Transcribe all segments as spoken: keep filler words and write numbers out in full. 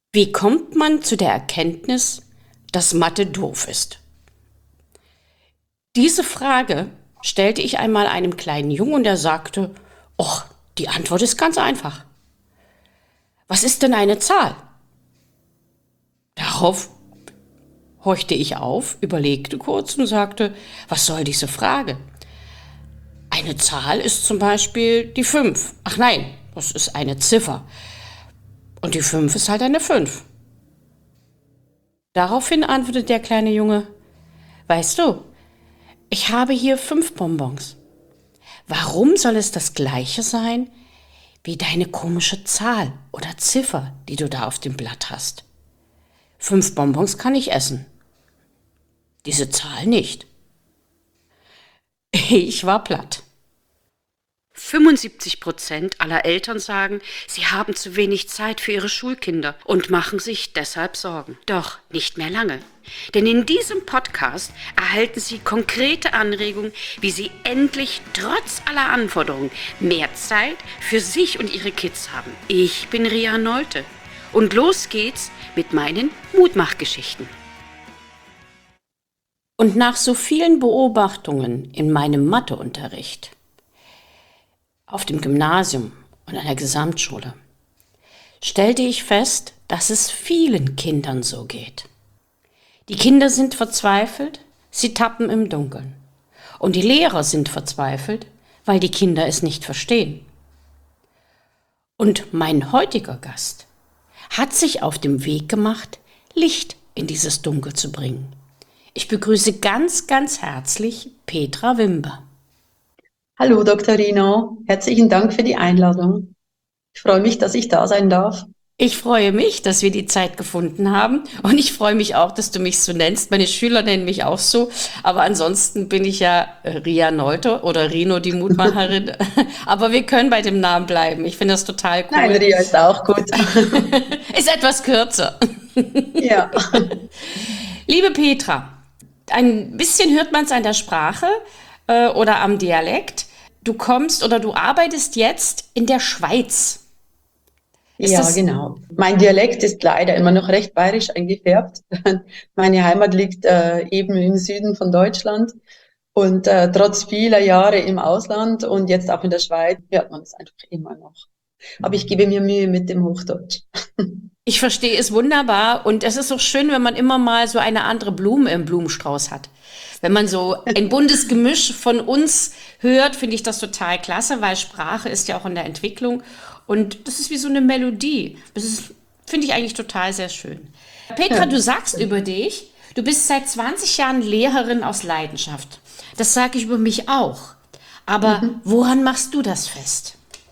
Wie kommt man zu der Erkenntnis, dass Mathe doof ist? Diese Frage stellte ich einmal einem kleinen Jungen und er sagte, Och, die Antwort ist ganz einfach. Was ist denn eine Zahl? Darauf horchte ich auf, überlegte kurz und sagte, was soll diese Frage? Eine Zahl ist zum Beispiel die fünf. Ach nein, das ist eine Ziffer. Und die fünf ist halt eine fünf. Daraufhin antwortete der kleine Junge, weißt du, ich habe hier fünf Bonbons. Warum soll es das gleiche sein wie deine komische Zahl oder Ziffer, die du da auf dem Blatt hast? Fünf Bonbons kann ich essen. Diese Zahl nicht. Ich war platt. fünfundsiebzig Prozent aller Eltern sagen, sie haben zu wenig Zeit für ihre Schulkinder und machen sich deshalb Sorgen. Doch nicht mehr lange. Denn in diesem Podcast erhalten Sie konkrete Anregungen, wie Sie endlich trotz aller Anforderungen mehr Zeit für sich und Ihre Kids haben. Ich bin Ria Nolte und los geht's mit meinen Mutmachgeschichten. Und nach so vielen Beobachtungen in meinem Matheunterricht auf dem Gymnasium und an der Gesamtschule stellte ich fest, dass es vielen Kindern so geht. Die Kinder sind verzweifelt, sie tappen im Dunkeln. Und die Lehrer sind verzweifelt, weil die Kinder es nicht verstehen. Und mein heutiger Gast hat sich auf den Weg gemacht, Licht in dieses Dunkel zu bringen. Ich begrüße ganz, ganz herzlich Petra Wimber. Hallo Doktor Rino, herzlichen Dank für die Einladung. Ich freue mich, dass ich da sein darf. Ich freue mich, dass wir die Zeit gefunden haben und ich freue mich auch, dass du mich so nennst. Meine Schüler nennen mich auch so, aber ansonsten bin ich ja Ria Nolte oder Rino, die Mutmacherin. Aber wir können bei dem Namen bleiben. Ich finde das total cool. Nein, Ria ist auch gut. Ist etwas kürzer. Ja. Liebe Petra, ein bisschen hört man es an der Sprache äh, oder am Dialekt. Du kommst oder du arbeitest jetzt in der Schweiz. Ist ja, das genau. Mein Dialekt ist leider immer noch recht bayerisch eingefärbt. Meine Heimat liegt äh, eben im Süden von Deutschland und äh, trotz vieler Jahre im Ausland und jetzt auch in der Schweiz hört man es einfach immer noch. Aber ich gebe mir Mühe mit dem Hochdeutsch. Ich verstehe es wunderbar und es ist auch schön, wenn man immer mal so eine andere Blume im Blumenstrauß hat. Wenn man so ein buntes Gemisch von uns hört, finde ich das total klasse, weil Sprache ist ja auch in der Entwicklung und das ist wie so eine Melodie. Das ist, finde ich eigentlich total sehr schön. Petra, du sagst über dich, du bist seit zwanzig Jahren Lehrerin aus Leidenschaft. Das sage ich über mich auch. Aber Mhm. woran machst du das fest?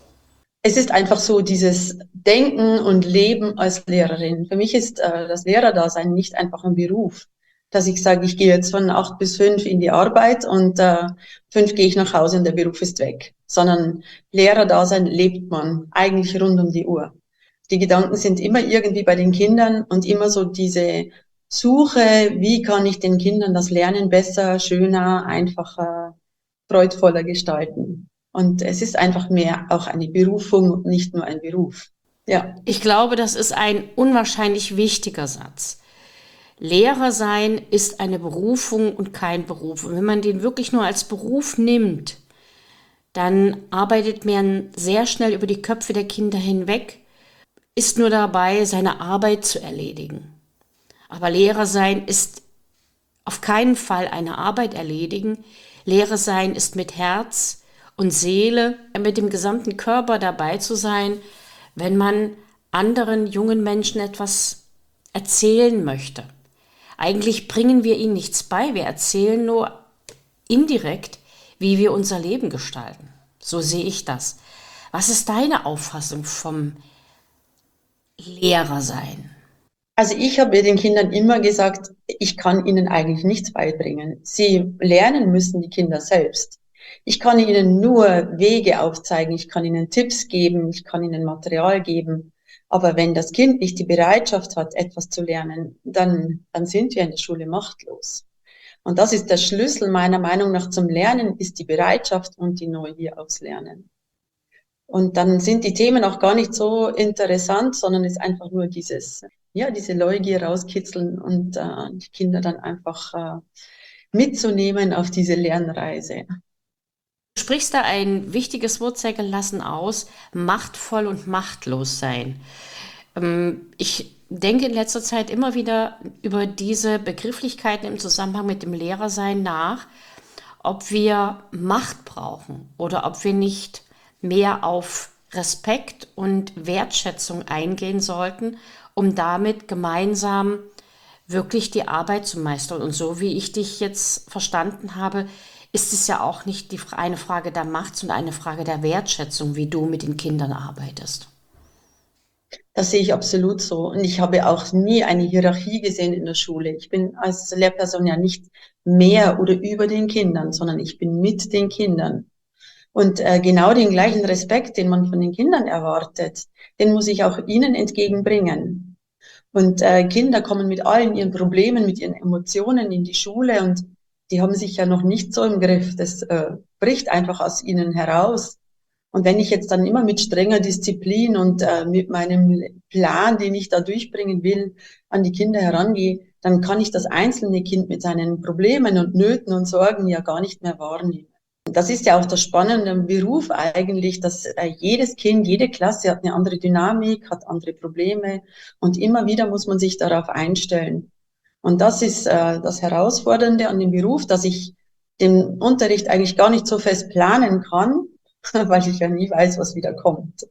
Es ist einfach so dieses Denken und Leben als Lehrerin. Für mich ist äh, das Lehrerdasein nicht einfach ein Beruf, dass ich sage, ich gehe jetzt von acht bis fünf in die Arbeit und äh, fünf gehe ich nach Hause und der Beruf ist weg. Sondern Lehrerdasein lebt man eigentlich rund um die Uhr. Die Gedanken sind immer irgendwie bei den Kindern und immer so diese Suche, wie kann ich den Kindern das Lernen besser, schöner, einfacher, freudvoller gestalten. Und es ist einfach mehr auch eine Berufung und nicht nur ein Beruf. Ja. Ich glaube, das ist ein unwahrscheinlich wichtiger Satz. Lehrer sein ist eine Berufung und kein Beruf. Und wenn man den wirklich nur als Beruf nimmt, dann arbeitet man sehr schnell über die Köpfe der Kinder hinweg, ist nur dabei, seine Arbeit zu erledigen. Aber Lehrer sein ist auf keinen Fall eine Arbeit erledigen. Lehrer sein ist mit Herz und Seele, mit dem gesamten Körper dabei zu sein, wenn man anderen jungen Menschen etwas erzählen möchte. Eigentlich bringen wir ihnen nichts bei, wir erzählen nur indirekt, wie wir unser Leben gestalten. So sehe ich das. Was ist deine Auffassung vom Lehrersein? Also ich habe den Kindern immer gesagt, ich kann ihnen eigentlich nichts beibringen. Sie lernen müssen die Kinder selbst. Ich kann ihnen nur Wege aufzeigen, ich kann ihnen Tipps geben, ich kann ihnen Material geben. Aber wenn das Kind nicht die Bereitschaft hat, etwas zu lernen, dann, dann sind wir in der Schule machtlos. Und das ist der Schlüssel meiner Meinung nach zum Lernen, ist die Bereitschaft und die Neugier aufs Lernen. Und dann sind die Themen auch gar nicht so interessant, sondern ist einfach nur dieses, ja, diese Neugier rauskitzeln und äh, die Kinder dann einfach äh, mitzunehmen auf diese Lernreise. Du sprichst da ein wichtiges Wort sehr gelassen aus, machtvoll und machtlos sein. Ähm, ich denke in letzter Zeit immer wieder über diese Begrifflichkeiten im Zusammenhang mit dem Lehrersein nach, ob wir Macht brauchen oder ob wir nicht mehr auf Respekt und Wertschätzung eingehen sollten, um damit gemeinsam wirklich die Arbeit zu meistern. Und so wie ich dich jetzt verstanden habe, ist es ja auch nicht die, eine Frage der Macht, sondern eine Frage der Wertschätzung, wie du mit den Kindern arbeitest. Das sehe ich absolut so. Und ich habe auch nie eine Hierarchie gesehen in der Schule. Ich bin als Lehrperson ja nicht mehr oder über den Kindern, sondern ich bin mit den Kindern. Und äh, genau den gleichen Respekt, den man von den Kindern erwartet, den muss ich auch ihnen entgegenbringen. Und äh, Kinder kommen mit allen ihren Problemen, mit ihren Emotionen in die Schule und die haben sich ja noch nicht so im Griff. Das äh, bricht einfach aus ihnen heraus. Und wenn ich jetzt dann immer mit strenger Disziplin und äh, mit meinem Plan, den ich da durchbringen will, an die Kinder herangehe, dann kann ich das einzelne Kind mit seinen Problemen und Nöten und Sorgen ja gar nicht mehr wahrnehmen. Und das ist ja auch das Spannende am Beruf eigentlich, dass äh, jedes Kind, jede Klasse hat eine andere Dynamik, hat andere Probleme und immer wieder muss man sich darauf einstellen. Und das ist äh, das Herausfordernde an dem Beruf, dass ich den Unterricht eigentlich gar nicht so fest planen kann, weil ich ja nie weiß, was wieder kommt.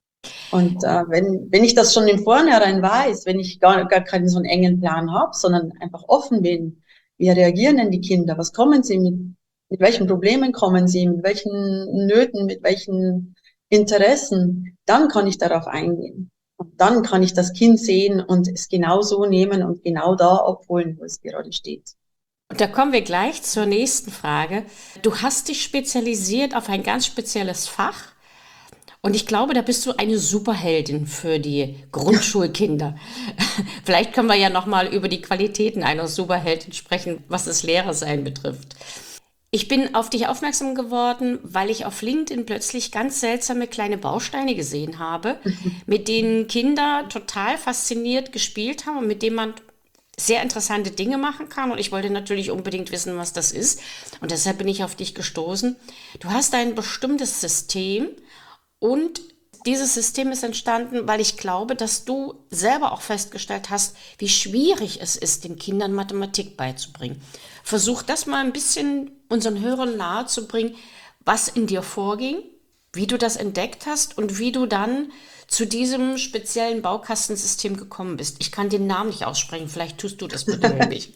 Und äh, wenn, wenn ich das schon im Vornherein weiß, wenn ich gar, gar keinen so einen engen Plan habe, sondern einfach offen bin, wie reagieren denn die Kinder, was kommen sie mit, mit welchen Problemen kommen sie, mit welchen Nöten, mit welchen Interessen, dann kann ich darauf eingehen. Und dann kann ich das Kind sehen und es genau so nehmen und genau da abholen, wo es gerade steht. Und da kommen wir gleich zur nächsten Frage. Du hast dich spezialisiert auf ein ganz spezielles Fach. Und ich glaube, da bist du eine Superheldin für die Grundschulkinder. Vielleicht können wir ja noch mal über die Qualitäten einer Superheldin sprechen, was das Lehrersein betrifft. Ich bin auf dich aufmerksam geworden, weil ich auf LinkedIn plötzlich ganz seltsame kleine Bausteine gesehen habe, mit denen Kinder total fasziniert gespielt haben und mit denen man sehr interessante Dinge machen kann. Und ich wollte natürlich unbedingt wissen, was das ist. Und deshalb bin ich auf dich gestoßen. Du hast ein bestimmtes System. Und dieses System ist entstanden, weil ich glaube, dass du selber auch festgestellt hast, wie schwierig es ist, den Kindern Mathematik beizubringen. Versuch das mal ein bisschen unseren Hörern nahezubringen, was in dir vorging, wie du das entdeckt hast und wie du dann zu diesem speziellen Baukastensystem gekommen bist. Ich kann den Namen nicht aussprechen, vielleicht tust du das bitte für mich.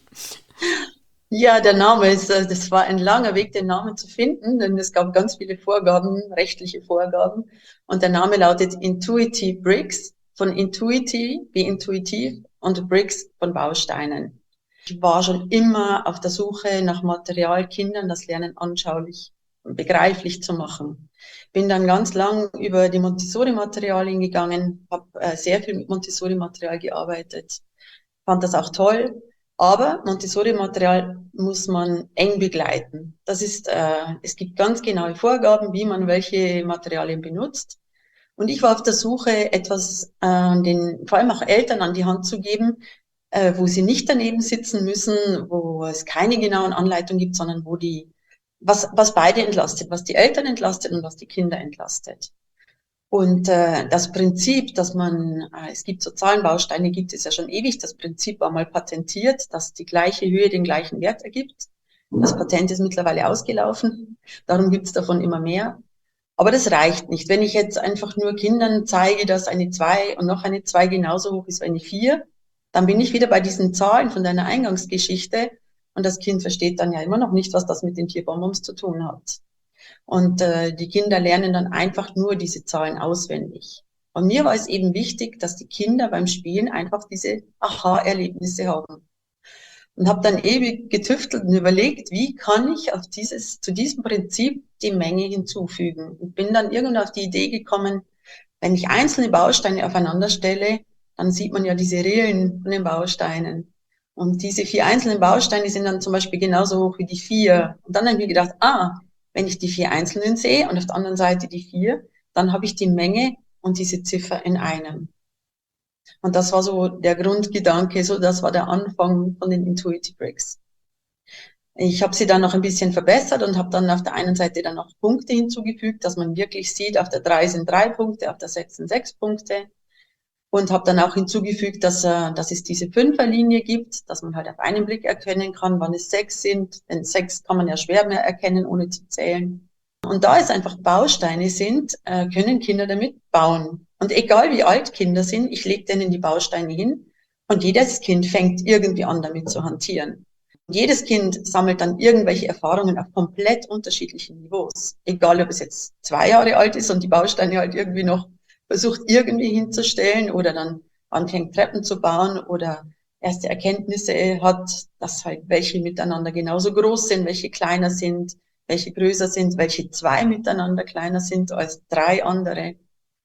Ja, der Name ist, äh, das war ein langer Weg, den Namen zu finden, denn es gab ganz viele Vorgaben, rechtliche Vorgaben. Und der Name lautet Intuitive Bricks, von Intuiti, wie intuitiv, und Bricks von Bausteinen. Ich war schon immer auf der Suche nach Material, Kindern das Lernen anschaulich und begreiflich zu machen. Bin dann ganz lang über die Montessori-Materialien gegangen, habe äh, sehr viel mit Montessori-Material gearbeitet, fand das auch toll. Aber Montessori-Material muss man eng begleiten. Das ist, äh, es gibt ganz genaue Vorgaben, wie man welche Materialien benutzt. Und ich war auf der Suche, etwas äh, den, vor allem auch Eltern an die Hand zu geben, äh, wo sie nicht daneben sitzen müssen, wo es keine genauen Anleitungen gibt, sondern wo die, was, was beide entlastet, was die Eltern entlastet und was die Kinder entlastet. Und äh, das Prinzip, dass man, äh, es gibt so Zahlenbausteine, gibt es ja schon ewig. Das Prinzip war mal patentiert, dass die gleiche Höhe den gleichen Wert ergibt. Das Patent ist mittlerweile ausgelaufen. Darum gibt es davon immer mehr. Aber das reicht nicht. Wenn ich jetzt einfach nur Kindern zeige, dass eine zwei und noch eine zwei genauso hoch ist wie eine vier, dann bin ich wieder bei diesen Zahlen von deiner Eingangsgeschichte. Und das Kind versteht dann ja immer noch nicht, was das mit den vier Bonbons zu tun hat. Und äh, die Kinder lernen dann einfach nur diese Zahlen auswendig. Und mir war es eben wichtig, dass die Kinder beim Spielen einfach diese Aha-Erlebnisse haben. Und habe dann ewig getüftelt und überlegt, wie kann ich auf dieses, zu diesem Prinzip die Menge hinzufügen. Und bin dann irgendwann auf die Idee gekommen, wenn ich einzelne Bausteine aufeinander stelle, dann sieht man ja diese Rillen von den Bausteinen. Und diese vier einzelnen Bausteine sind dann zum Beispiel genauso hoch wie die vier. Und dann habe ich mir gedacht, ah, wenn ich die vier einzelnen sehe und auf der anderen Seite die vier, dann habe ich die Menge und diese Ziffer in einem. Und das war so der Grundgedanke, so das war der Anfang von den Intuitive Bricks. Ich habe sie dann noch ein bisschen verbessert und habe dann auf der einen Seite dann noch Punkte hinzugefügt, dass man wirklich sieht, auf der drei sind drei Punkte, auf der sechs sind sechs Punkte. Und habe dann auch hinzugefügt, dass, äh, dass es diese Fünferlinie gibt, dass man halt auf einen Blick erkennen kann, wann es sechs sind. Denn sechs kann man ja schwer mehr erkennen, ohne zu zählen. Und da es einfach Bausteine sind, äh, können Kinder damit bauen. Und egal wie alt Kinder sind, ich lege denen die Bausteine hin und jedes Kind fängt irgendwie an, damit zu hantieren. Und jedes Kind sammelt dann irgendwelche Erfahrungen auf komplett unterschiedlichen Niveaus. Egal, ob es jetzt zwei Jahre alt ist und die Bausteine halt irgendwie noch versucht irgendwie hinzustellen oder dann anfängt Treppen zu bauen oder erste Erkenntnisse hat, dass halt welche miteinander genauso groß sind, welche kleiner sind, welche größer sind, welche zwei miteinander kleiner sind als drei andere.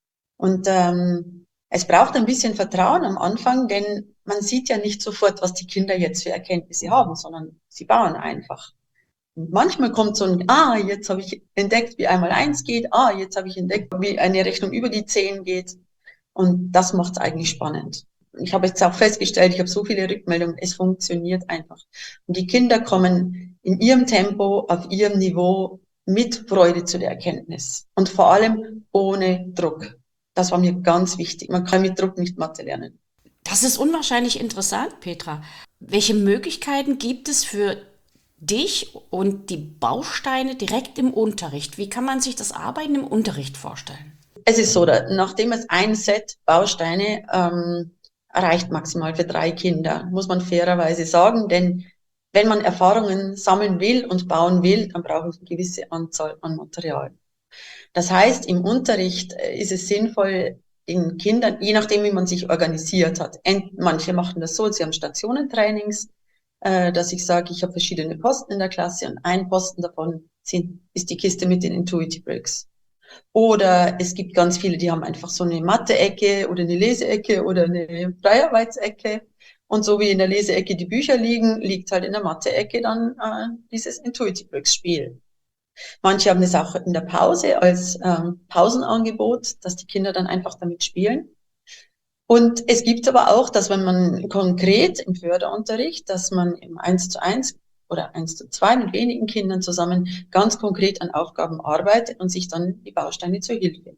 Und ähm, es braucht ein bisschen Vertrauen am Anfang, denn man sieht ja nicht sofort, was die Kinder jetzt für Erkenntnisse haben, sondern sie bauen einfach. Und manchmal kommt so ein, ah, jetzt habe ich entdeckt, wie einmal eins geht, ah, jetzt habe ich entdeckt, wie eine Rechnung über die zehn geht. Und das macht es eigentlich spannend. Ich habe jetzt auch festgestellt, ich habe so viele Rückmeldungen, es funktioniert einfach. Und die Kinder kommen in ihrem Tempo, auf ihrem Niveau mit Freude zu der Erkenntnis. Und vor allem ohne Druck. Das war mir ganz wichtig. Man kann mit Druck nicht Mathe lernen. Das ist unwahrscheinlich interessant, Petra. Welche Möglichkeiten gibt es für dich und die Bausteine direkt im Unterricht? Wie kann man sich das Arbeiten im Unterricht vorstellen? Es ist so, nachdem es ein Set Bausteine ähm, reicht maximal für drei Kinder, muss man fairerweise sagen, denn wenn man Erfahrungen sammeln will und bauen will, dann braucht es eine gewisse Anzahl an Material. Das heißt, im Unterricht ist es sinnvoll, den Kindern, je nachdem, wie man sich organisiert hat, manche machen das so, sie haben Stationentrainings, äh, dass ich sage, ich habe verschiedene Posten in der Klasse und ein Posten davon sind, ist die Kiste mit den Intuitive Bricks. Oder es gibt ganz viele, die haben einfach so eine Mathe-Ecke oder eine Leseecke oder eine Freiarbeitsecke. Und so wie in der Leseecke die Bücher liegen, liegt halt in der Mathe-Ecke dann äh, dieses Intuitive Bricks-Spiel. Manche haben es auch in der Pause als ähm, Pausenangebot, dass die Kinder dann einfach damit spielen. Und es gibt aber auch, dass wenn man konkret im Förderunterricht, dass man im eins zu eins oder eins zu zwei mit wenigen Kindern zusammen ganz konkret an Aufgaben arbeitet und sich dann die Bausteine zur Hilfe.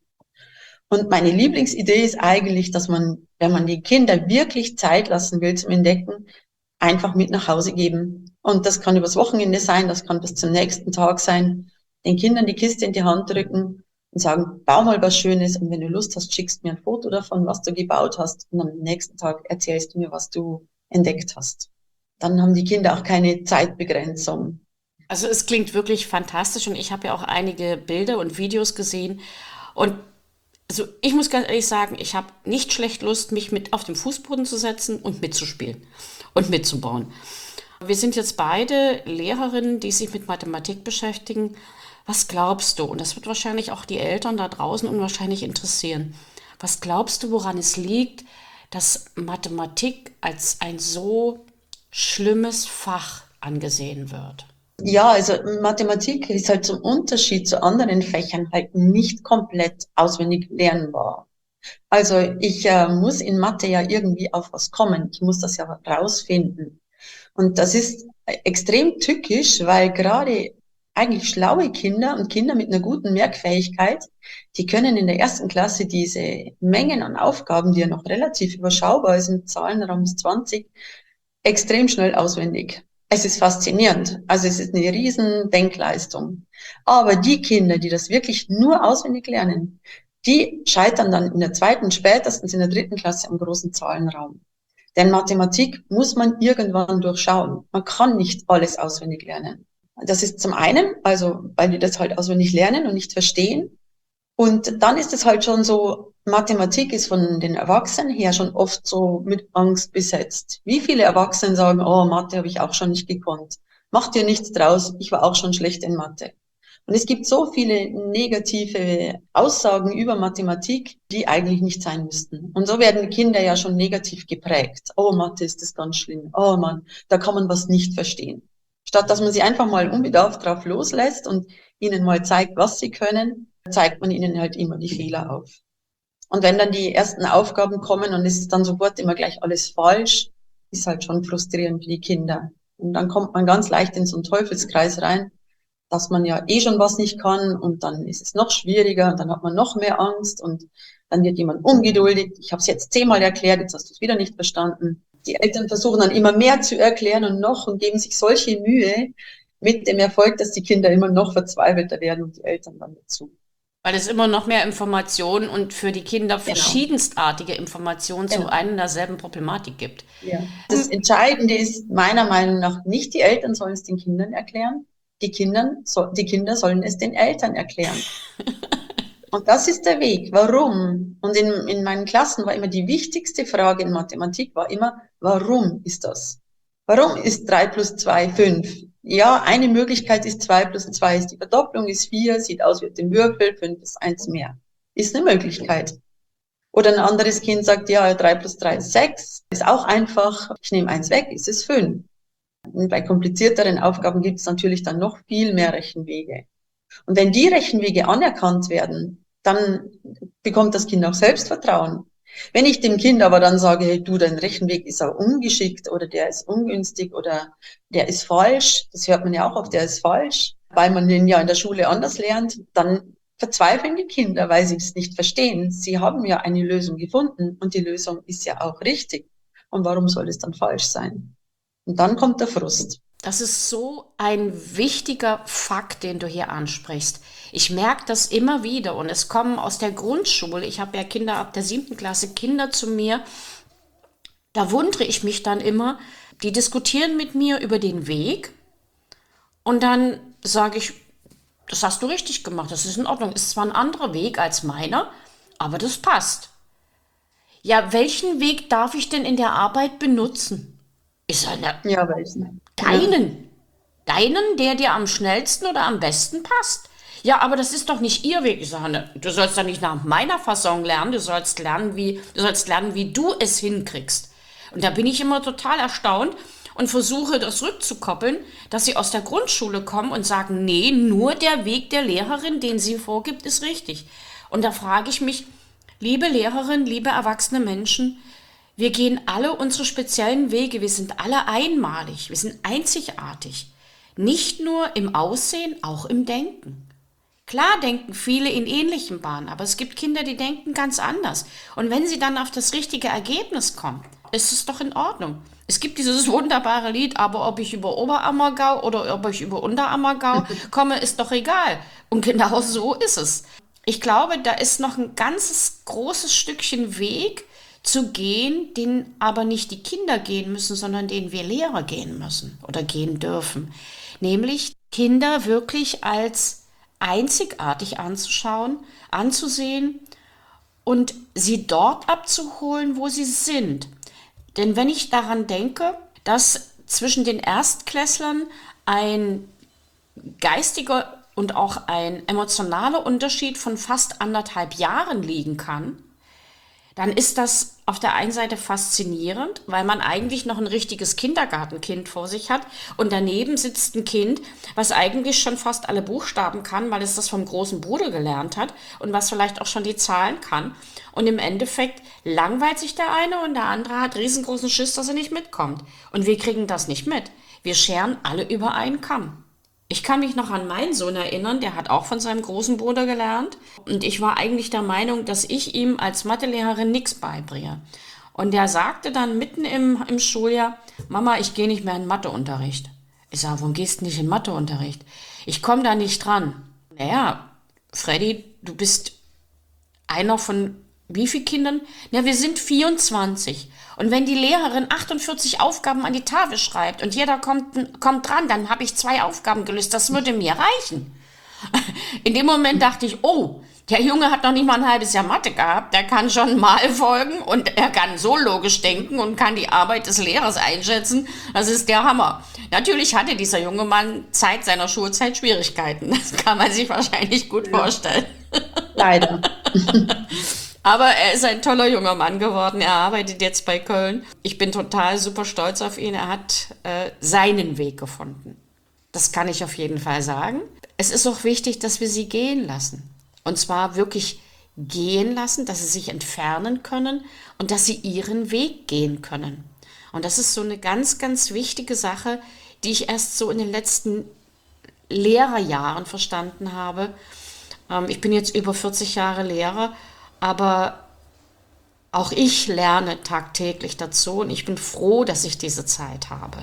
Und meine Lieblingsidee ist eigentlich, dass man, wenn man die Kinder wirklich Zeit lassen will zum Entdecken, einfach mit nach Hause geben. Und das kann übers Wochenende sein, das kann bis zum nächsten Tag sein. Den Kindern die Kiste in die Hand drücken und sagen, bau mal was Schönes und wenn du Lust hast, schickst mir ein Foto davon, was du gebaut hast und am nächsten Tag erzählst du mir, was du entdeckt hast. Dann haben die Kinder auch keine Zeitbegrenzung. Also es klingt wirklich fantastisch und ich habe ja auch einige Bilder und Videos gesehen und also ich muss ganz ehrlich sagen, ich habe nicht schlecht Lust, mich mit auf den Fußboden zu setzen und mitzuspielen und mitzubauen. Wir sind jetzt beide Lehrerinnen, die sich mit Mathematik beschäftigen. Was glaubst du? Und das wird wahrscheinlich auch die Eltern da draußen unwahrscheinlich interessieren. Was glaubst du, woran es liegt, dass Mathematik als ein so schlimmes Fach angesehen wird? Ja, also Mathematik ist halt zum Unterschied zu anderen Fächern halt nicht komplett auswendig lernbar. Also ich äh, muss in Mathe ja irgendwie auf was kommen. Ich muss das ja rausfinden. Und das ist extrem tückisch, weil gerade eigentlich schlaue Kinder und Kinder mit einer guten Merkfähigkeit, die können in der ersten Klasse diese Mengen an Aufgaben, die ja noch relativ überschaubar sind, Zahlenraum ist zwanzig, extrem schnell auswendig. Es ist faszinierend. Also es ist eine riesen Denkleistung. Aber die Kinder, die das wirklich nur auswendig lernen, die scheitern dann in der zweiten, spätestens in der dritten Klasse am großen Zahlenraum. Denn Mathematik muss man irgendwann durchschauen. Man kann nicht alles auswendig lernen. Das ist zum einen, also weil die das halt auswendig lernen und nicht verstehen. Und dann ist es halt schon so, Mathematik ist von den Erwachsenen her schon oft so mit Angst besetzt. Wie viele Erwachsene sagen, oh, Mathe habe ich auch schon nicht gekonnt. Mach dir nichts draus, ich war auch schon schlecht in Mathe. Und es gibt so viele negative Aussagen über Mathematik, die eigentlich nicht sein müssten. Und so werden Kinder ja schon negativ geprägt. Oh, Mathe ist das ganz schlimm. Oh Mann, da kann man was nicht verstehen. Statt dass man sie einfach mal unbedarft drauf loslässt und ihnen mal zeigt, was sie können, zeigt man ihnen halt immer die Fehler auf. Und wenn dann die ersten Aufgaben kommen und es ist dann sofort immer gleich alles falsch, ist halt schon frustrierend für die Kinder. Und dann kommt man ganz leicht in so einen Teufelskreis rein, dass man ja eh schon was nicht kann und dann ist es noch schwieriger und dann hat man noch mehr Angst und dann wird jemand ungeduldig. Ich habe es jetzt zehnmal erklärt, jetzt hast du es wieder nicht verstanden. Die Eltern versuchen dann immer mehr zu erklären und noch und geben sich solche Mühe mit dem Erfolg, dass die Kinder immer noch verzweifelter werden und die Eltern dann dazu. Weil es immer noch mehr Informationen und für die Kinder Genau. verschiedenstartige Informationen Genau. zu einer und derselben Problematik gibt. Ja. Das Entscheidende ist meiner Meinung nach nicht, die Eltern sollen es den Kindern erklären, die, Kindern, so, die Kinder sollen es den Eltern erklären. Und das ist der Weg. Warum? Und in, in meinen Klassen war immer die wichtigste Frage in Mathematik, war immer, warum ist das? Warum ist drei plus zwei fünf? Ja, eine Möglichkeit ist zwei plus zwei ist die Verdopplung, ist vier, sieht aus wie mit dem Würfel, fünf ist eins mehr. Ist eine Möglichkeit. Oder ein anderes Kind sagt, ja, drei plus drei ist sechs, ist auch einfach, ich nehme eins weg, ist es fünf. Und bei komplizierteren Aufgaben gibt es natürlich dann noch viel mehr Rechenwege. Und wenn die Rechenwege anerkannt werden, dann bekommt das Kind auch Selbstvertrauen. Wenn ich dem Kind aber dann sage, hey, du, dein Rechenweg ist auch ungeschickt oder der ist ungünstig oder der ist falsch, das hört man ja auch oft, der ist falsch, weil man ihn ja in der Schule anders lernt, dann verzweifeln die Kinder, weil sie es nicht verstehen. Sie haben ja eine Lösung gefunden und die Lösung ist ja auch richtig. Und warum soll es dann falsch sein? Und dann kommt der Frust. Das ist so ein wichtiger Fakt, den du hier ansprichst. Ich merke das immer wieder und es kommen aus der Grundschule, ich habe ja Kinder ab der siebten Klasse, Kinder zu mir, da wundere ich mich dann immer, die diskutieren mit mir über den Weg und dann sage ich, das hast du richtig gemacht, das ist in Ordnung, ist zwar ein anderer Weg als meiner, aber das passt. Ja, welchen Weg darf ich denn in der Arbeit benutzen? Ich sage, ja, welchen? Deinen. Deinen, der dir am schnellsten oder am besten passt. Ja, aber das ist doch nicht ihr Weg. Ich sage, ne, du sollst doch nicht nach meiner Fasson lernen, du sollst lernen, wie, du sollst lernen, wie du es hinkriegst. Und da bin ich immer total erstaunt und versuche das rückzukoppeln, dass sie aus der Grundschule kommen und sagen, nee, nur der Weg der Lehrerin, den sie vorgibt, ist richtig. Und da frage ich mich, liebe Lehrerin, liebe erwachsene Menschen, wir gehen alle unsere speziellen Wege, wir sind alle einmalig, wir sind einzigartig. Nicht nur im Aussehen, auch im Denken. Klar denken viele in ähnlichen Bahnen, aber es gibt Kinder, die denken ganz anders. Und wenn sie dann auf das richtige Ergebnis kommen, ist es doch in Ordnung. Es gibt dieses wunderbare Lied, aber ob ich über Oberammergau oder ob ich über Unterammergau komme, ist doch egal. Und genau so ist es. Ich glaube, da ist noch ein ganzes großes Stückchen Weg zu gehen, den aber nicht die Kinder gehen müssen, sondern den wir Lehrer gehen müssen oder gehen dürfen. Nämlich Kinder wirklich als einzigartig anzuschauen, anzusehen und sie dort abzuholen, wo sie sind. Denn wenn ich daran denke, dass zwischen den Erstklässlern ein geistiger und auch ein emotionaler Unterschied von fast anderthalb Jahren liegen kann, dann ist das auf der einen Seite faszinierend, weil man eigentlich noch ein richtiges Kindergartenkind vor sich hat und daneben sitzt ein Kind, was eigentlich schon fast alle Buchstaben kann, weil es das vom großen Bruder gelernt hat und was vielleicht auch schon die Zahlen kann. Und im Endeffekt langweilt sich der eine und der andere hat riesengroßen Schiss, dass er nicht mitkommt. Und wir kriegen das nicht mit. Wir scheren alle über einen Kamm. Ich kann mich noch an meinen Sohn erinnern, der hat auch von seinem großen Bruder gelernt. Und ich war eigentlich der Meinung, dass ich ihm als Mathelehrerin nichts beibringe. Und der sagte dann mitten im, im Schuljahr, Mama, ich gehe nicht mehr in Matheunterricht. Ich sage, warum gehst du nicht in Matheunterricht? Ich komme da nicht dran. Naja, Freddy, du bist einer von wie vielen Kindern? Na, wir sind vierundzwanzig. Und wenn die Lehrerin achtundvierzig Aufgaben an die Tafel schreibt und jeder kommt, kommt dran, dann habe ich zwei Aufgaben gelöst. Das würde mir reichen. In dem Moment dachte ich, oh, der Junge hat noch nicht mal ein halbes Jahr Mathe gehabt. Der kann schon mal folgen und er kann so logisch denken und kann die Arbeit des Lehrers einschätzen. Das ist der Hammer. Natürlich hatte dieser junge Mann Zeit seiner Schulzeit Schwierigkeiten. Das kann man sich wahrscheinlich gut vorstellen. Leider. Aber er ist ein toller junger Mann geworden. Er arbeitet jetzt bei Köln. Ich bin total super stolz auf ihn. Er hat äh, seinen Weg gefunden. Das kann ich auf jeden Fall sagen. Es ist auch wichtig, dass wir sie gehen lassen. Und zwar wirklich gehen lassen, dass sie sich entfernen können und dass sie ihren Weg gehen können. Und das ist so eine ganz, ganz wichtige Sache, die ich erst so in den letzten Lehrerjahren verstanden habe. Ähm, ich bin jetzt über vierzig Jahre Lehrer, aber auch ich lerne tagtäglich dazu und ich bin froh, dass ich diese Zeit habe.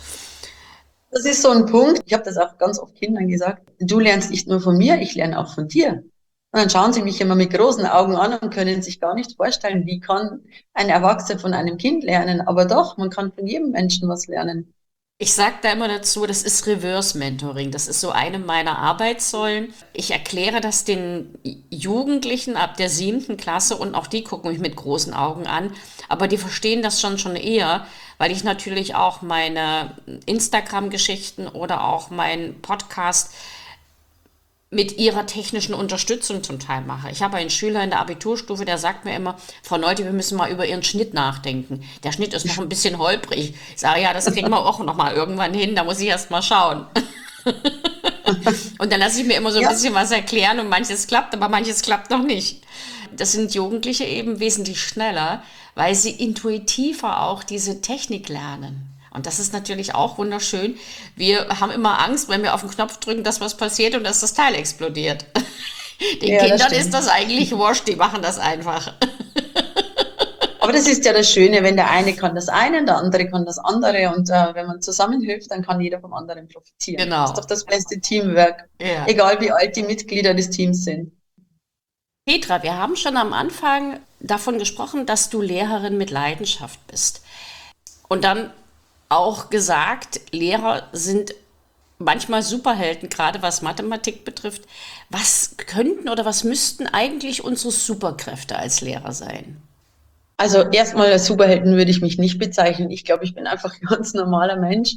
Das ist so ein Punkt. Ich habe das auch ganz oft Kindern gesagt. Du lernst nicht nur von mir, ich lerne auch von dir. Und dann schauen sie mich immer mit großen Augen an und können sich gar nicht vorstellen, wie kann ein Erwachsener von einem Kind lernen. Aber doch, man kann von jedem Menschen was lernen. Ich sage da immer dazu, das ist Reverse Mentoring. Das ist so eine meiner Arbeitssäulen. Ich erkläre das den Jugendlichen ab der siebten Klasse und auch die gucken mich mit großen Augen an. Aber die verstehen das schon schon eher, weil ich natürlich auch meine Instagram-Geschichten oder auch meinen Podcast mit ihrer technischen Unterstützung zum Teil mache. Ich habe einen Schüler in der Abiturstufe, der sagt mir immer, Frau Neute, wir müssen mal über Ihren Schnitt nachdenken. Der Schnitt ist noch ein bisschen holprig. Ich sage, ja, das kriegen wir auch noch mal irgendwann hin, da muss ich erst mal schauen. Und dann lasse ich mir immer so ein ja. bisschen was erklären und manches klappt, aber manches klappt noch nicht. Das sind Jugendliche eben wesentlich schneller, weil sie intuitiver auch diese Technik lernen. Und das ist natürlich auch wunderschön. Wir haben immer Angst, wenn wir auf den Knopf drücken, dass was passiert und dass das Teil explodiert. Den ja, Kindern das ist das eigentlich wurscht, die machen das einfach. Aber das ist ja das Schöne, wenn der eine kann das eine, der andere kann das andere und äh, wenn man zusammenhilft, dann kann jeder vom anderen profitieren. Genau. Das ist doch das beste Teamwork, ja. Egal wie alt die Mitglieder des Teams sind. Petra, wir haben schon am Anfang davon gesprochen, dass du Lehrerin mit Leidenschaft bist. Und dann auch gesagt, Lehrer sind manchmal Superhelden, gerade was Mathematik betrifft. Was könnten oder was müssten eigentlich unsere Superkräfte als Lehrer sein? Also erstmal als Superhelden würde ich mich nicht bezeichnen. Ich glaube, ich bin einfach ein ganz normaler Mensch.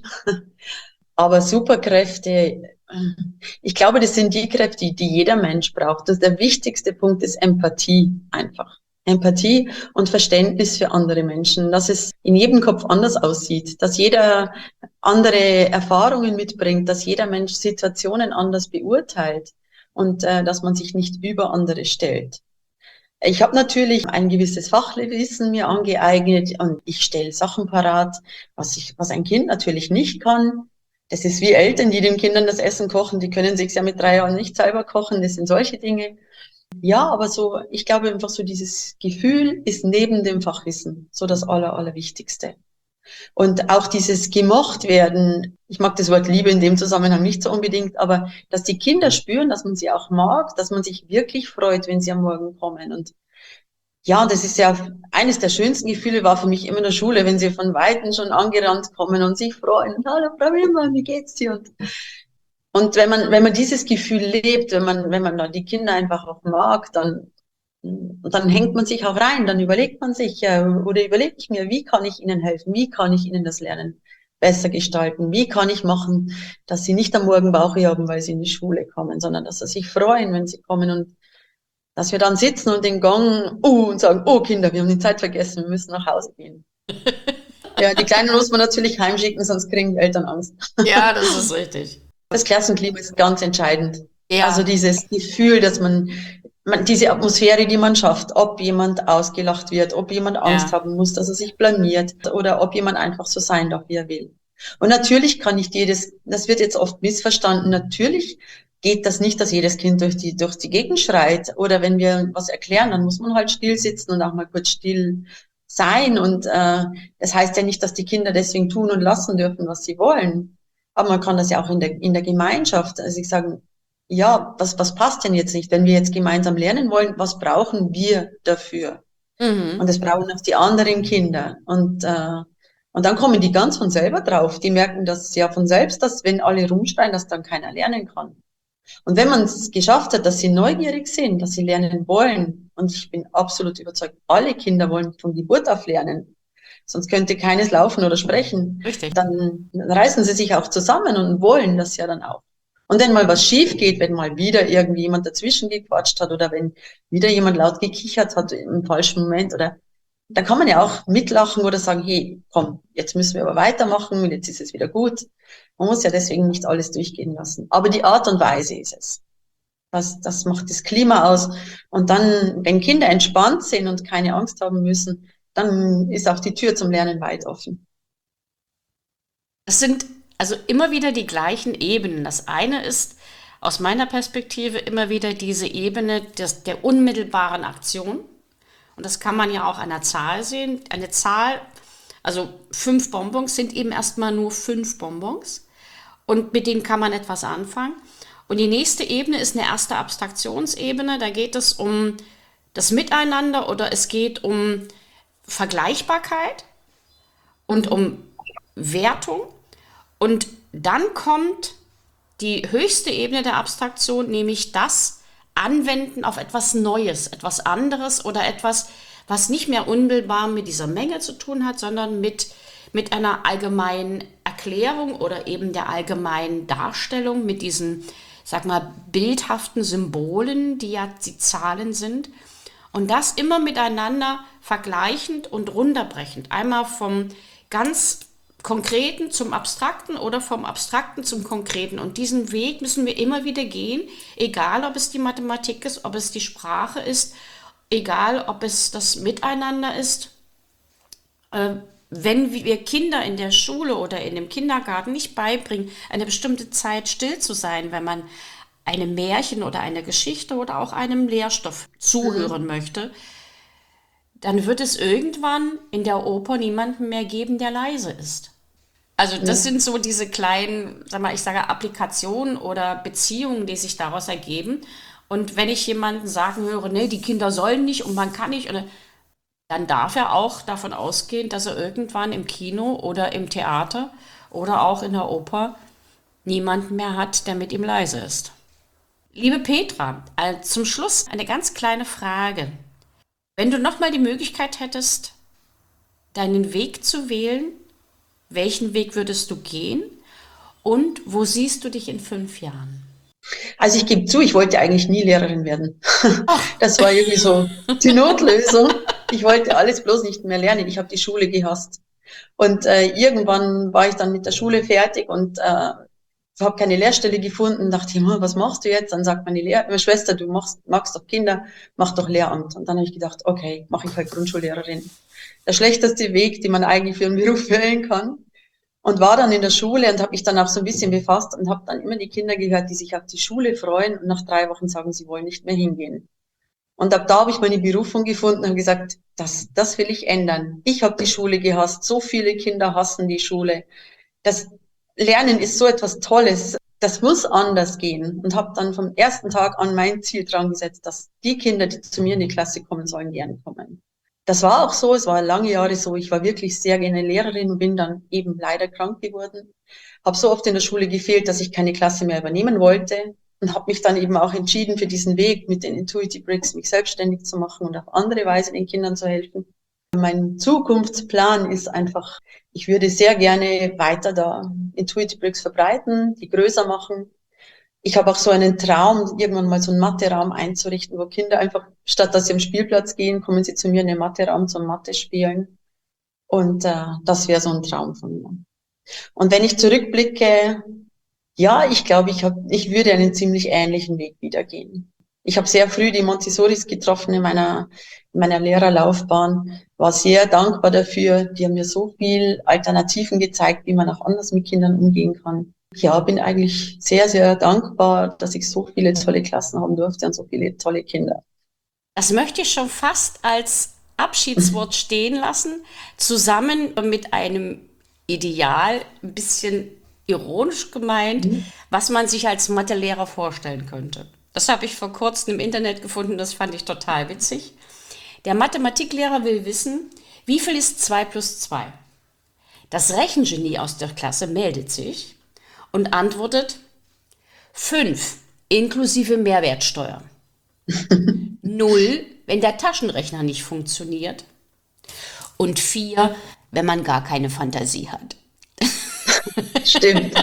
Aber Superkräfte, ich glaube, das sind die Kräfte, die jeder Mensch braucht. Das, der wichtigste Punkt ist Empathie einfach. Empathie und Verständnis für andere Menschen, dass es in jedem Kopf anders aussieht, dass jeder andere Erfahrungen mitbringt, dass jeder Mensch Situationen anders beurteilt und äh, dass man sich nicht über andere stellt. Ich habe natürlich ein gewisses Fachwissen mir angeeignet und ich stelle Sachen parat, was ich, was ein Kind natürlich nicht kann. Das ist wie Eltern, die den Kindern das Essen kochen, die können sich ja mit drei Jahren nicht selber kochen, das sind solche Dinge. Ja, aber so, ich glaube einfach so dieses Gefühl ist neben dem Fachwissen so das Aller, Allerwichtigste. Und auch dieses gemocht werden, ich mag das Wort Liebe in dem Zusammenhang nicht so unbedingt, aber dass die Kinder spüren, dass man sie auch mag, dass man sich wirklich freut, wenn sie am Morgen kommen. Und ja, das ist ja eines der schönsten Gefühle war für mich immer in der Schule, wenn sie von Weitem schon angerannt kommen und sich freuen. Hallo Frau Wimmer, wie geht's dir? Und Und wenn man, wenn man dieses Gefühl lebt, wenn man, wenn man da die Kinder einfach auch mag, dann, dann hängt man sich auch rein, dann überlegt man sich, äh, oder überlege ich mir, wie kann ich ihnen helfen? Wie kann ich ihnen das Lernen besser gestalten? Wie kann ich machen, dass sie nicht am Morgen Bauchweh haben, weil sie in die Schule kommen, sondern dass sie sich freuen, wenn sie kommen und dass wir dann sitzen und den Gang, uh, und sagen, oh Kinder, wir haben die Zeit vergessen, wir müssen nach Hause gehen. Ja, die Kleinen muss man natürlich heimschicken, sonst kriegen die Eltern Angst. Ja, das ist richtig. Das Klassenklima ist ganz entscheidend. Ja. Also dieses Gefühl, dass man, man, diese Atmosphäre, die man schafft, ob jemand ausgelacht wird, ob jemand Angst ja. haben muss, dass er sich blamiert oder ob jemand einfach so sein darf, wie er will. Und natürlich kann nicht jedes, das wird jetzt oft missverstanden, natürlich geht das nicht, dass jedes Kind durch die, durch die Gegend schreit. Oder wenn wir was erklären, dann muss man halt still sitzen und auch mal kurz still sein. Und äh, das heißt ja nicht, dass die Kinder deswegen tun und lassen dürfen, was sie wollen. Aber man kann das ja auch in der, in der Gemeinschaft, also ich sage, ja, was, was passt denn jetzt nicht? Wenn wir jetzt gemeinsam lernen wollen, was brauchen wir dafür? Mhm. Und das brauchen auch die anderen Kinder. Und, äh, und dann kommen die ganz von selber drauf. Die merken das ja von selbst, dass wenn alle rumschreien, dass dann keiner lernen kann. Und wenn man es geschafft hat, dass sie neugierig sind, dass sie lernen wollen, und ich bin absolut überzeugt, alle Kinder wollen von Geburt auf lernen, sonst könnte keines laufen oder sprechen. Richtig. Dann reißen sie sich auch zusammen und wollen das ja dann auch. Und wenn mal was schief geht, wenn mal wieder irgendwie jemand dazwischen gequatscht hat oder wenn wieder jemand laut gekichert hat im falschen Moment oder da kann man ja auch mitlachen oder sagen, hey, komm, jetzt müssen wir aber weitermachen, jetzt ist es wieder gut. Man muss ja deswegen nicht alles durchgehen lassen. Aber die Art und Weise ist es. Das, das macht das Klima aus. Und dann, wenn Kinder entspannt sind und keine Angst haben müssen, dann ist auch die Tür zum Lernen weit offen. Es sind also immer wieder die gleichen Ebenen. Das eine ist aus meiner Perspektive immer wieder diese Ebene des, der unmittelbaren Aktion. Und das kann man ja auch an der Zahl sehen. Eine Zahl, also fünf Bonbons sind eben erstmal nur fünf Bonbons. Und mit denen kann man etwas anfangen. Und die nächste Ebene ist eine erste Abstraktionsebene. Da geht es um das Miteinander oder es geht um Vergleichbarkeit und um Wertung. Und dann kommt die höchste Ebene der Abstraktion, nämlich das Anwenden auf etwas Neues, etwas anderes oder etwas, was nicht mehr unmittelbar mit dieser Menge zu tun hat, sondern mit, mit einer allgemeinen Erklärung oder eben der allgemeinen Darstellung mit diesen, sag mal, bildhaften Symbolen, die ja die Zahlen sind. Und das immer miteinander vergleichend und runterbrechend. Einmal vom ganz Konkreten zum Abstrakten oder vom Abstrakten zum Konkreten. Und diesen Weg müssen wir immer wieder gehen, egal ob es die Mathematik ist, ob es die Sprache ist, egal ob es das Miteinander ist. Äh, wenn wir Kinder in der Schule oder in dem Kindergarten nicht beibringen, eine bestimmte Zeit still zu sein, wenn man einem Märchen oder einer Geschichte oder auch einem Lehrstoff zuhören mhm. möchte, dann wird es irgendwann in der Oper niemanden mehr geben, der leise ist. Also das ja. sind so diese kleinen, sag mal, ich sage Applikationen oder Beziehungen, die sich daraus ergeben. Und wenn ich jemanden sagen höre, nee, die Kinder sollen nicht und man kann nicht, oder, dann darf er auch davon ausgehen, dass er irgendwann im Kino oder im Theater oder auch in der Oper niemanden mehr hat, der mit ihm leise ist. Liebe Petra, also zum Schluss eine ganz kleine Frage. Wenn du nochmal die Möglichkeit hättest, deinen Weg zu wählen, welchen Weg würdest du gehen und wo siehst du dich in fünf Jahren? Also ich gebe zu, ich wollte eigentlich nie Lehrerin werden. Das war irgendwie so die Notlösung. Ich wollte alles bloß nicht mehr lernen. Ich habe die Schule gehasst. Und äh, irgendwann war ich dann mit der Schule fertig und äh, habe keine Lehrstelle gefunden. Dachte ich, was machst du jetzt? Dann sagt meine, Lehr- meine Schwester, du machst, magst doch Kinder, mach doch Lehramt. Und dann habe ich gedacht, okay, mache ich halt Grundschullehrerin. Der schlechteste Weg, den man eigentlich für einen Beruf wählen kann. Und war dann in der Schule und habe mich dann auch so ein bisschen befasst und habe dann immer die Kinder gehört, die sich auf die Schule freuen und nach drei Wochen sagen, sie wollen nicht mehr hingehen. Und ab da habe ich meine Berufung gefunden und gesagt, das, das will ich ändern. Ich habe die Schule gehasst, so viele Kinder hassen die Schule. Das Lernen ist so etwas Tolles, das muss anders gehen. Und habe dann vom ersten Tag an mein Ziel dran gesetzt, dass die Kinder, die zu mir in die Klasse kommen, sollen gerne kommen. Das war auch so, es war lange Jahre so, ich war wirklich sehr gerne Lehrerin und bin dann eben leider krank geworden. Habe so oft in der Schule gefehlt, dass ich keine Klasse mehr übernehmen wollte und habe mich dann eben auch entschieden für diesen Weg mit den Intuitive Bricks, mich selbstständig zu machen und auf andere Weise den Kindern zu helfen. Mein Zukunftsplan ist einfach, ich würde sehr gerne weiter da Intuitive Bricks verbreiten, die größer machen. Ich habe auch so einen Traum, irgendwann mal so einen Mathe-Raum einzurichten, wo Kinder einfach, statt dass sie am Spielplatz gehen, kommen sie zu mir in den Mathe-Raum zum Mathe spielen. Und äh, das wäre so ein Traum von mir. Und wenn ich zurückblicke, ja, ich glaube, ich, hab, ich würde einen ziemlich ähnlichen Weg wieder gehen. Ich habe sehr früh die Montessoris getroffen in meiner, in meiner Lehrerlaufbahn, war sehr dankbar dafür. Die haben mir so viel Alternativen gezeigt, wie man auch anders mit Kindern umgehen kann. Ja, bin eigentlich sehr, sehr dankbar, dass ich so viele tolle Klassen haben durfte und so viele tolle Kinder. Das möchte ich schon fast als Abschiedswort stehen lassen, zusammen mit einem Ideal, ein bisschen ironisch gemeint, mhm. was man sich als Mathelehrer vorstellen könnte. Das habe ich vor kurzem im Internet gefunden, das fand ich total witzig. Der Mathematiklehrer will wissen, wie viel ist zwei plus zwei? Das Rechengenie aus der Klasse meldet sich und antwortet fünf inklusive Mehrwertsteuer. null, wenn der Taschenrechner nicht funktioniert. Und vier, wenn man gar keine Fantasie hat. Stimmt.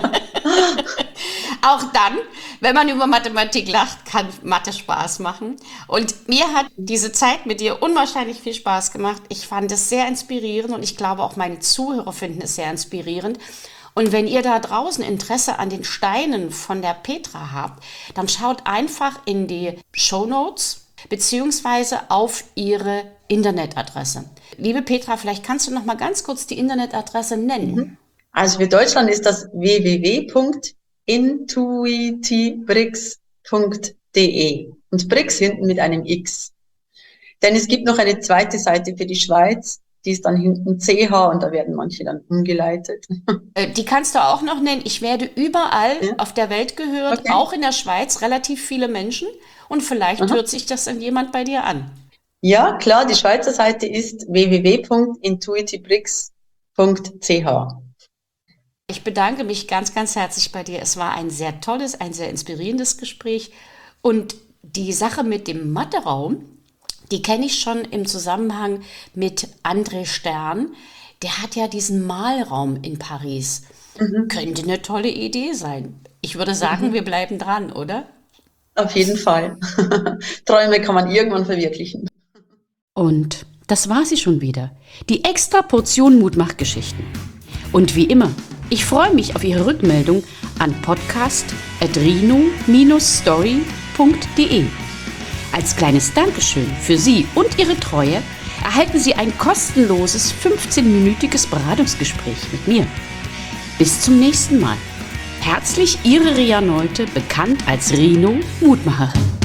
Auch dann, wenn man über Mathematik lacht, kann Mathe Spaß machen. Und mir hat diese Zeit mit dir unwahrscheinlich viel Spaß gemacht. Ich fand es sehr inspirierend und ich glaube auch meine Zuhörer finden es sehr inspirierend. Und wenn ihr da draußen Interesse an den Steinen von der Petra habt, dann schaut einfach in die Shownotes beziehungsweise auf ihre Internetadresse. Liebe Petra, vielleicht kannst du noch mal ganz kurz die Internetadresse nennen. Also für Deutschland ist das w w w punkt intuitibrix punkt d e und Brix hinten mit einem X. Denn es gibt noch eine zweite Seite für die Schweiz, die ist dann hinten C H und da werden manche dann umgeleitet. Die kannst du auch noch nennen. Ich werde überall ja. auf der Welt gehört, okay. auch in der Schweiz, relativ viele Menschen. Und vielleicht Aha. hört sich das dann jemand bei dir an. Ja, klar, die Schweizer Seite ist w w w punkt intuitibrix punkt c h. Ich bedanke mich ganz, ganz herzlich bei dir. Es war ein sehr tolles, ein sehr inspirierendes Gespräch. Und die Sache mit dem Matheraum, die kenne ich schon im Zusammenhang mit André Stern. Der hat ja diesen Malraum in Paris. Mhm. Könnte eine tolle Idee sein. Ich würde sagen, mhm. wir bleiben dran, oder? Auf jeden Fall. Träume kann man irgendwann verwirklichen. Und das war sie schon wieder. Die extra Portion Mutmachgeschichten. Und wie immer, ich freue mich auf Ihre Rückmeldung an podcast at rino dash story punkt d e. Als kleines Dankeschön für Sie und Ihre Treue erhalten Sie ein kostenloses fünfzehnminütiges Beratungsgespräch mit mir. Bis zum nächsten Mal. Herzlich Ihre Ria Neute, bekannt als Rino Mutmacherin.